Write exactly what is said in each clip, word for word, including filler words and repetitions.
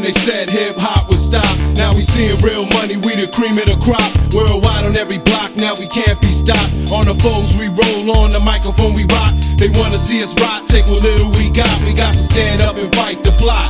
when they said hip-hop would stop. Now we seeing real money, we the cream of the crop. Worldwide on every block, now we can't be stopped. On the foes we roll, on the microphone we rock. They wanna see us rock, take what little we got. We got to stand up and fight the plot.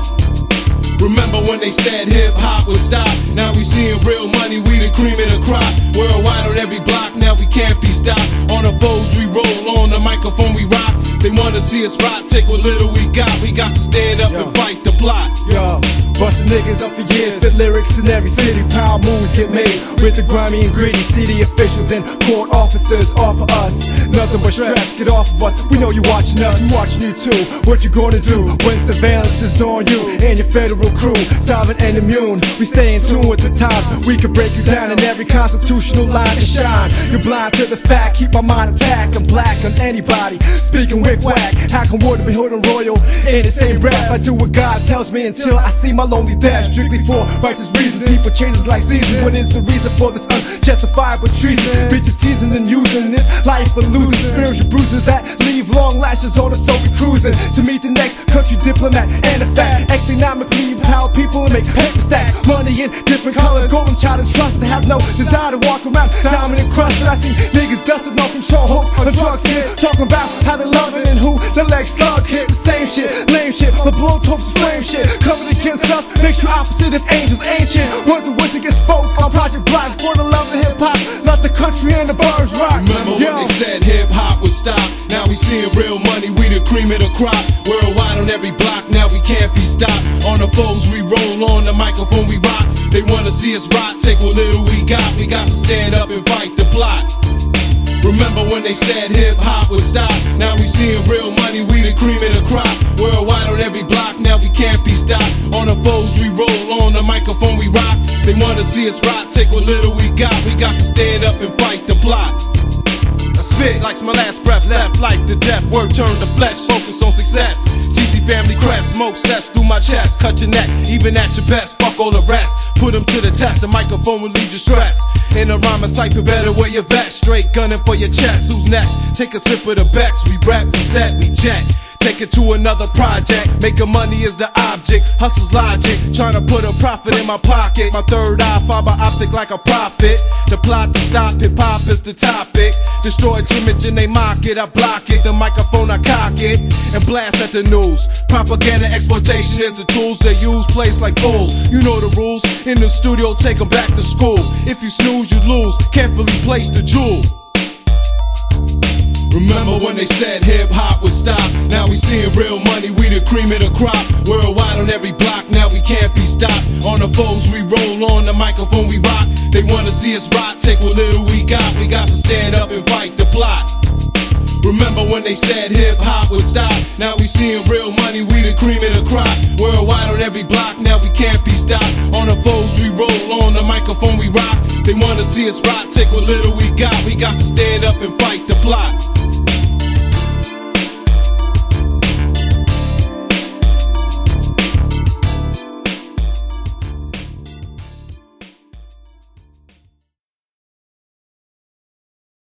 Remember when they said hip-hop would stop. Now we seeing real money, we the cream of the crop. Worldwide on every block, now we can't be stopped. On the foes we roll, on the microphone we rock. They wanna see us rock, take what little we got. We got to stand up Yo. and fight the plot. Yo, bustin' niggas up for years, spit lyrics in every city. Power moves get made with the grimy and gritty. City officials and court officers offer us nothing but stress. Get off of us, we know you watching us, we watching you too. What you gonna do when surveillance is on you and your federal crew? Sovereign and immune, we stay in tune with the times. We can break you down in every constitutional line to shine. You're blind to the fact, keep my mind intact. I'm black on anybody, speaking wick whack. How can water be hood and royal in the same breath? I do what God tells me until I see my lonely death. Strictly for righteous reasons, people changes like seasons. What is the reason for this unjustifiable treason? Bitches teasing and using this life for losing. Spiritual bruises that leave long lashes on us, so we cruising to meet the next country diplomat and a fact. Economically empower people and make paper stacks. Money in different colors, golden child and trust. They have no desire to walk around diamond and crusted. I see niggas dusted, no control, hook on drugs here, talking about how they love it and who the leg slug hit. The same shit, lame shit, the blow toast flame shit. Covered against us, makes you opposite of angels ancient. Words of wisdom get spoke on Project Blocks for the love of hip hop. Let the country and the birds rock. Remember Yo. when they said hip-hop would stop. Now we seeing real money, we the cream of the crop. Worldwide on every block, now we can't be stopped. On the foes we roll, on the microphone we rock. They wanna see us rock, take what little we got. We got to stand up and fight the plot. Remember when they said hip-hop would stop. Now we seeing real money, we the cream of the crop. Worldwide on every block, now we can't be stopped. On the foes we roll, on the microphone we rock. They wanna see us rock, take what little we got. We got to stand up and fight the plot. I spit like my last breath, left like the death. Word turn to flesh, focus on success. G C family crest, smoke cess through my chest. Cut your neck, even at your best, fuck all the rest. Put them to the test, the microphone will leave you stressed. In a rhyme, a cipher, better wear your vest. Straight gunning for your chest, who's next? Take a sip of the Bex, we rap, we set, we jet. Take it to another project, making money is the object. Hustle's logic, trying to put a profit in my pocket. My third eye, fiber optic like a prophet. The plot to stop hip-hop is the topic. Destroy image and they mock it, I block it. The microphone, I cock it, and blast at the news. Propaganda exploitation is the tools they use, place like fools. You know the rules, in the studio, take them back to school. If you snooze, you lose, carefully place the jewel. Remember when they said hip-hop would stop. Now we seeing real money, we the cream of the crop. Worldwide on every block, now we can't be stopped. On the foes we roll, on the microphone we rock. They wanna see us rock, take what little we got. We got to stand up and fight the plot. Remember when they said hip-hop would stop. Now we seeing real money, we the cream of the crop. Worldwide on every block, now we can't be stopped. On the foes we roll, on the microphone we rock. They wanna see us rock, take what little we got. We got to stand up and fight the plot.